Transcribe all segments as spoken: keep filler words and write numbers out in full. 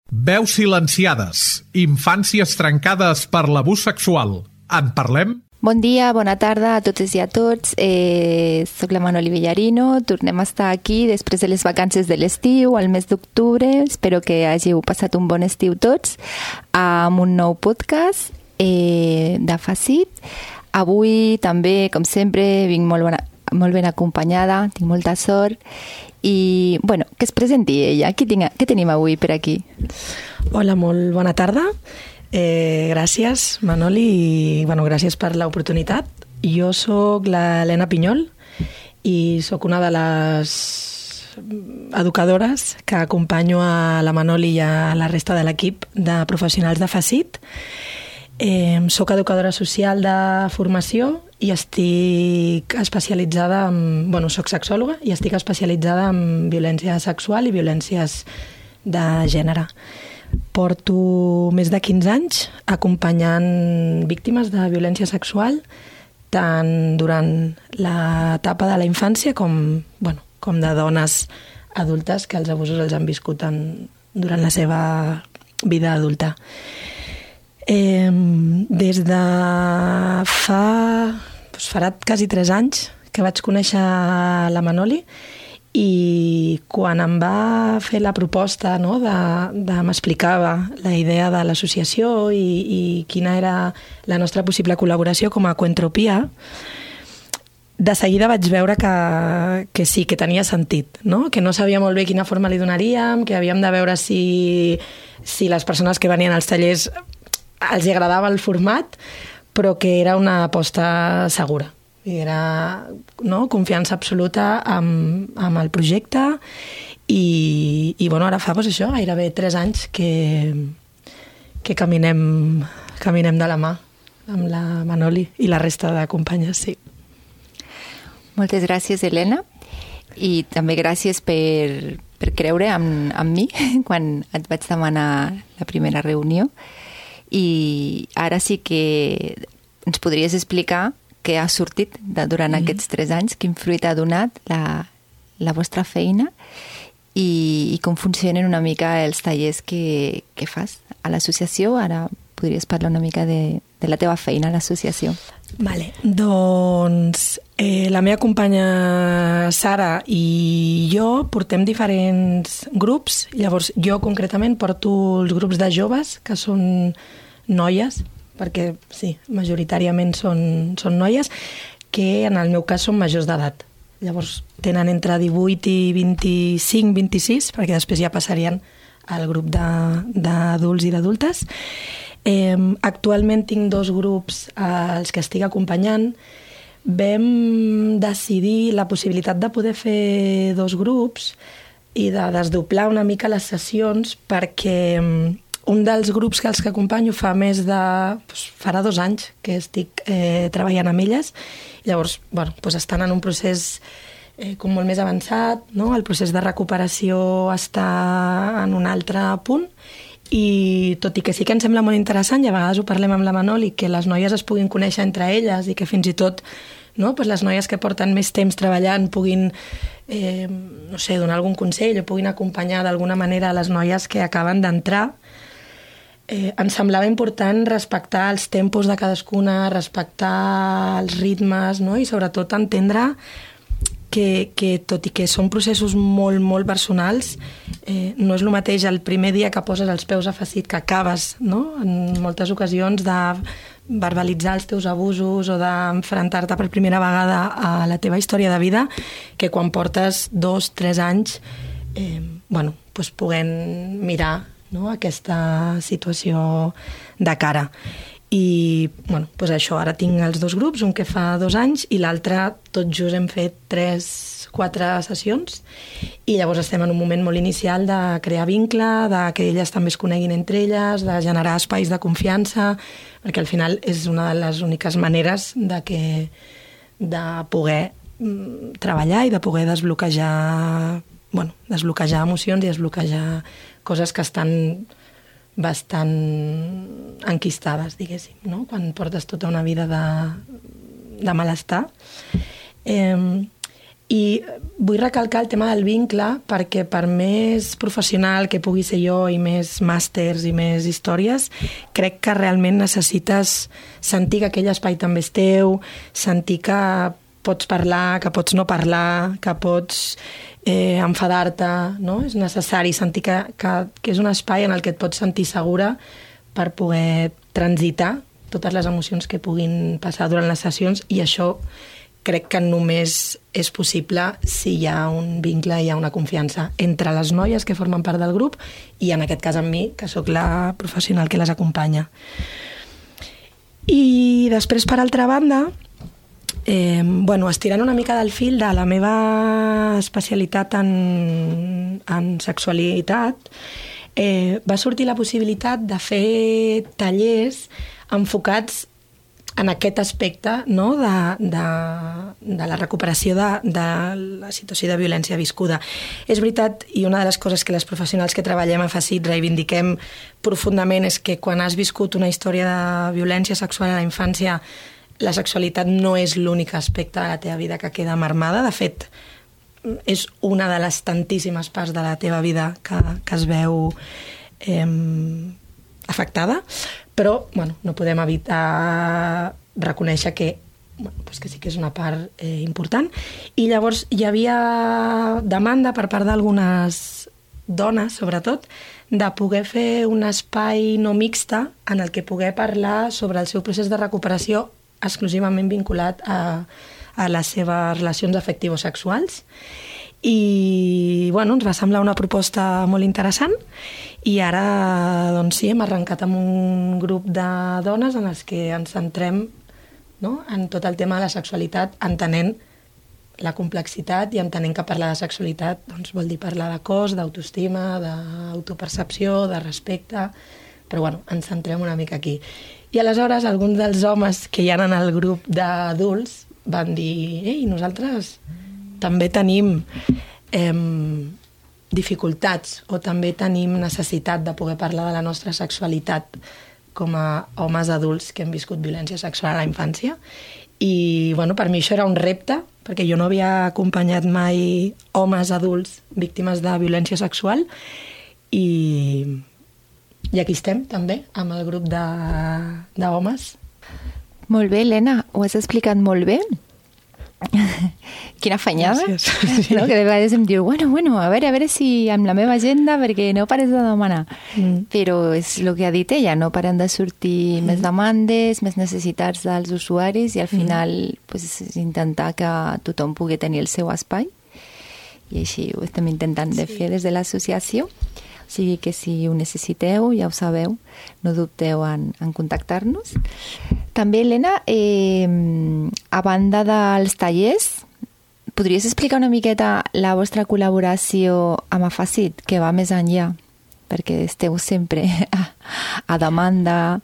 Veus silenciades, infàncies trencades per l'abús sexual. En parlem? Bon dia, bona tarda a totes i a tots. Eh, soc la Manoli Villarino. Tornem a estar aquí després de les vacances de l'estiu, al mes d'octubre. Espero que hàgiu passat un bon estiu tots, amb un nou podcast eh, de Facit. Avui també, com sempre, vinc molt, bona, molt ben acompanyada, tinc molta sort. I, bueno, que es presenti ella. Què, tinc, què tenim avui per aquí? Hola, molt bona tarda. Eh, gràcies, Manoli, i bueno, gràcies per l'oportunitat. Jo sóc l'Helena Pinyol i sóc una de les educadores que acompanyo a la Manoli i a la resta de l'equip de professionals de Facit. Eh, soc educadora social de formació i estic especialitzada en... Bueno, soc sexòloga i estic especialitzada en violència sexual i violències de gènere. Porto més de quinze anys acompanyant víctimes de violència sexual tant durant l'etapa de la infància com, bueno, com de dones adultes que els abusos els han viscut en, durant la seva vida adulta. Eh, des de fa... Doncs farà quasi tres anys que vaig conèixer la Manoli i quan em va fer la proposta, no, de, de m'explicava la idea de l'associació i, i quina era la nostra possible col·laboració com a Coentropia, de seguida vaig veure que, que sí, que tenia sentit, no? Que no sabia molt bé quina forma li donaríem, que havíem de veure si, si les persones que venien als tallers els agradava el format, però que era una aposta segura. I era, no, confiança absoluta amb, amb el projecte i, i bueno, ara fa doncs, això, gairebé tres anys que, que caminem, caminem de la mà amb la Manoli i la resta de companyes, sí. Moltes gràcies, Helena, i també gràcies per, per creure en, en mi quan et vaig demanar la primera reunió. I ara sí que ens podries explicar què ha sortit de, durant mm-hmm. aquests tres anys, quin fruit ha donat la, la vostra feina i, i com funcionen una mica els tallers que, que fas a l'associació. Ara podries parlar una mica de, de la teva feina a l'associació. Vale. Doncs eh, la meva companya Sara i jo portem diferents grups. Llavors jo concretament porto els grups de joves, que són noies, perquè sí, majoritàriament són, són noies, que en el meu cas són majors d'edat. Llavors tenen entre divuit i vint-i-cinc, vint-i-sis, perquè després ja passarien al grup d'adults i d'adultes. Eh, actualment tinc dos grups als que estic acompanyant. Vam decidir la possibilitat de poder fer dos grups i de desdoblar una mica les sessions perquè un dels grups que els que acompanyo fa més de... Doncs farà dos anys que estic eh, treballant amb elles. Llavors, bueno, doncs estan en un procés eh, com molt més avançat, no? El procés de recuperació està en un altre punt i tot i que sí que em sembla molt interessant i a vegades ho parlem amb la Manoli, que les noies es puguin conèixer entre elles i que fins i tot, no, doncs les noies que porten més temps treballant puguin eh, no sé, donar algun consell o puguin acompanyar d'alguna manera a les noies que acaben d'entrar. Eh, em semblava important respectar els tempos de cadascuna, respectar els ritmes, no? I sobretot entendre que, que tot i que són processos molt, molt personals, eh, no és el mateix el primer dia que poses els peus a Facit que acabes, no? En moltes ocasions de verbalitzar els teus abusos o d'enfrontar-te per primera vegada a la teva història de vida, que quan portes dos, tres anys, eh, bueno, doncs puguem mirar, no, aquesta situació de cara. I, bueno, doncs això, ara tinc els dos grups, un que fa dos anys i l'altre tot just hem fet tres, quatre sessions i llavors estem en un moment molt inicial de crear vincle, de que elles també es coneguin entre elles, de generar espais de confiança, perquè al final és una de les úniques maneres de, que, de poder treballar i de poder desbloquejar, bueno, desbloquejar emocions i desbloquejar coses que estan bastant enquistades, diguéssim, no? Quan portes tota una vida de, de malestar. Eh, I vull recalcar el tema del vincle perquè per més professional que pugui ser jo i més màsters i més històries, crec que realment necessites sentir que aquell espai també és teu, sentir que pots parlar, que pots no parlar, que pots eh, enfadar-te, no? És necessari sentir que, que, que és un espai en el que et pots sentir segura per poder transitar totes les emocions que puguin passar durant les sessions, i això crec que només és possible si hi ha un vincle, hi ha una confiança entre les noies que formen part del grup i en aquest cas amb mi, que sóc la professional que les acompanya. I després, per altra banda, eh, bueno, estirant una mica del fil de la meva especialitat en, en sexualitat, eh, va sortir la possibilitat de fer tallers enfocats en aquest aspecte, no? de, de, de la recuperació de, de la situació de violència viscuda. És veritat, i una de les coses que les professionals que treballem a Facit reivindiquem profundament és que quan has viscut una història de violència sexual a la infància, la sexualitat no és l'únic aspecte de la teva vida que queda marmada. De fet, és una de les tantíssimes parts de la teva vida que, que es veu eh, afectada, però bueno, no podem evitar reconèixer que, bueno, pues que sí que és una part eh, important. I llavors hi havia demanda per part d'algunes dones, sobretot, de poder fer un espai no mixte en el que poder parlar sobre el seu procés de recuperació exclusivament vinculat a, a les seves relacions afectivosexuals. I bueno, ens va semblar una proposta molt interessant i ara doncs sí, hem arrencat amb un grup de dones en els que ens centrem, no?, en tot el tema de la sexualitat, entenent la complexitat i entenent que parlar de sexualitat doncs, vol dir parlar de cos, d'autoestima, d'autopercepció, de respecte, però bueno, ens centrem una mica aquí. I aleshores alguns dels homes que hi ha en el grup d'adults van dir: ei, nosaltres també tenim eh, dificultats o també tenim necessitat de poder parlar de la nostra sexualitat com a homes adults que hem viscut violència sexual a la infància. I bueno, per mi això era un repte, perquè jo no havia acompanyat mai homes adults víctimes de violència sexual i, i aquí estem també amb el grup d'homes. Molt bé, Helena, ho has explicat molt bé. Quina afanyada. Sí. No? Que de vegades em diu, bueno, bueno, a veure, a veure si amb la meva agenda, perquè no pares de demanar. Mm. Però és el que ha dit ella, no paren de sortir mm. més demandes, més necessitats dels usuaris i al final mm. pues, és intentar que tothom pugui tenir el seu espai i així ho estem intentant de fer des de l'associació. O sigui que si ho necessiteu, ja ho sabeu, no dubteu en, en contactar-nos. També, Helena, eh, a banda dels tallers, podries explicar una miqueta la vostra col·laboració amb Afacit, que va més enllà, perquè esteu sempre a, a demanda.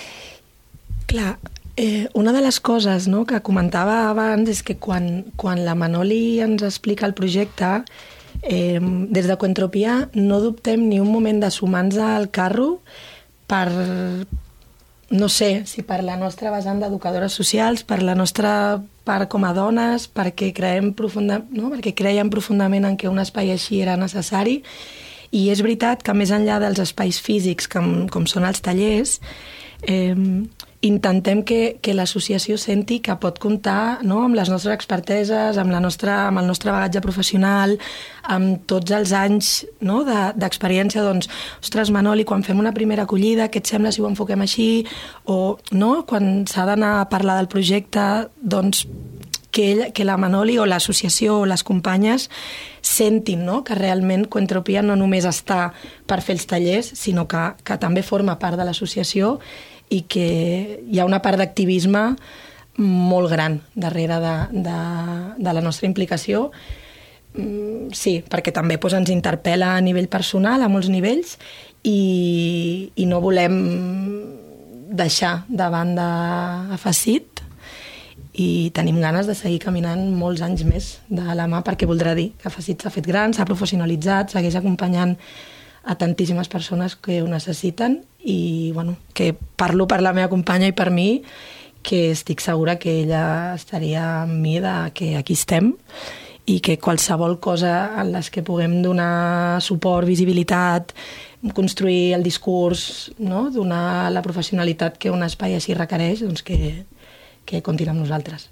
Clar, eh, una de les coses, no, que comentava abans és que quan, quan la Manoli ens explica el projecte, Eh, des de Coentropia no dubtem ni un moment de sumar-nos al carro per, no sé, si per la nostra vessant d'educadores socials, per la nostra part com a dones, perquè creiem, profunda, no? perquè creiem profundament en que un espai així era necessari. I és veritat que més enllà dels espais físics com, com són els tallers, eh, intentem que, que l'associació senti que pot comptar, no?, amb les nostres experteses, amb, la nostra, amb el nostre bagatge professional, amb tots els anys, no?, d'experiència. De, doncs, ostres, Manoli, quan fem una primera acollida, què et sembla si ho enfoquem així? O, no?, quan s'ha d'anar a parlar del projecte, doncs, que, ell, que la Manoli o l'associació o les companyes sentin, no?, que realment Coentropia no només està per fer els tallers, sinó que, que també forma part de l'associació i que hi ha una part d'activisme molt gran darrere de, de, de la nostra implicació. Sí, perquè també doncs, ens interpel·la a nivell personal, a molts nivells, i, i no volem deixar de banda Afacit i tenim ganes de seguir caminant molts anys més de la mà, perquè voldrà dir que Afacit s'ha fet gran, s'ha professionalitzat, segueix acompanyant a tantíssimes persones que ho necessiten i bueno, que parlo per la meva companya i per mi, que estic segura que ella estaria amb mi de que aquí estem i que qualsevol cosa en les que puguem donar suport, visibilitat, construir el discurs, no? Donar la professionalitat que un espai així requereix, doncs que, que comptin amb nosaltres.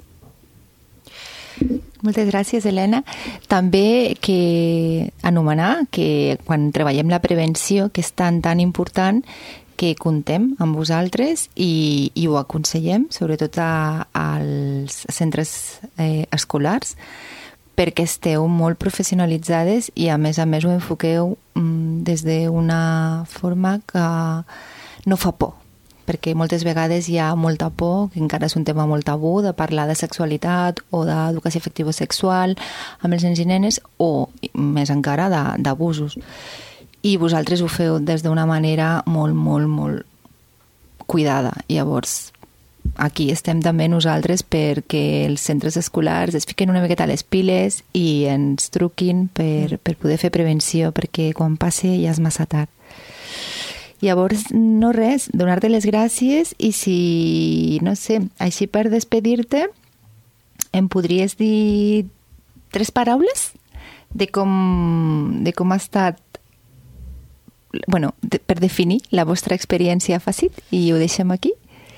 Moltes gràcies, Helena. També que anomenar que quan treballem la prevenció, que és tan, tan important, que contem amb vosaltres i, i ho aconsellem, sobretot a, als centres eh, escolars, perquè esteu molt professionalitzades i a més a més ho enfoqueu mm, des d'una forma que no fa por, perquè moltes vegades hi ha molta por, que encara és un tema molt tabú, de parlar de sexualitat o d'educació afectivo-sexual amb els nens i nenes, o més encara d'abusos. I vosaltres ho feu des d'una manera molt, molt, molt cuidada. Llavors, aquí estem també nosaltres perquè els centres escolars es fiquen una miqueta a les piles i ens truquin per, per poder fer prevenció, perquè quan passe ja és massa tard. Llavors, no res, donar-te les gràcies i si, no sé, així per despedir-te, em podries dir tres paraules de com, de com ha estat, bueno, de, per definir la vostra experiència a Facit, i ho deixem aquí?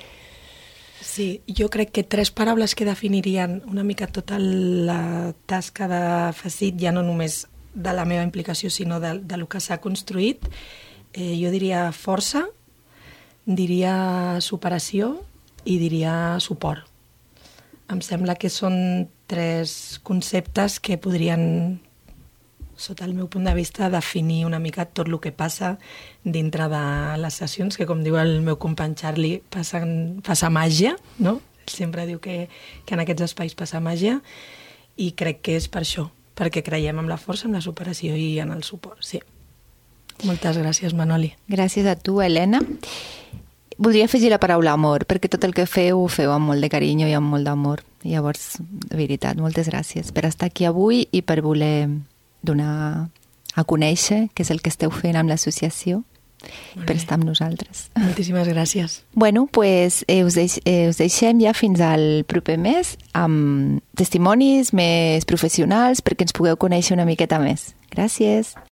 Sí, jo crec que tres paraules que definirien una mica tota la tasca de Facit, ja no només de la meva implicació, sinó de, de lo que s'ha construït. Eh, jo diria força, diria superació i diria suport. Em sembla que són tres conceptes que podrien, sota el meu punt de vista, definir una mica tot el que passa dintre de les sessions, que com diu el meu company Charlie, passen, passa màgia, no? Sempre diu que, que en aquests espais passa màgia, i crec que és per això, perquè creiem en la força, en la superació i en el suport, sí. Moltes gràcies, Manoli. Gràcies a tu, Helena. Voldria afegir la paraula amor, perquè tot el que feu ho feu amb molt de carinyo i amb molt d'amor. Llavors, de veritat, moltes gràcies per estar aquí avui i per voler donar a conèixer què és el que esteu fent amb l'associació, per estar amb nosaltres. Moltíssimes gràcies. Bueno, pues, eh, us, deix, eh, us deixem ja fins al proper mes amb testimonis més professionals perquè ens pugueu conèixer una miqueta més. Gràcies.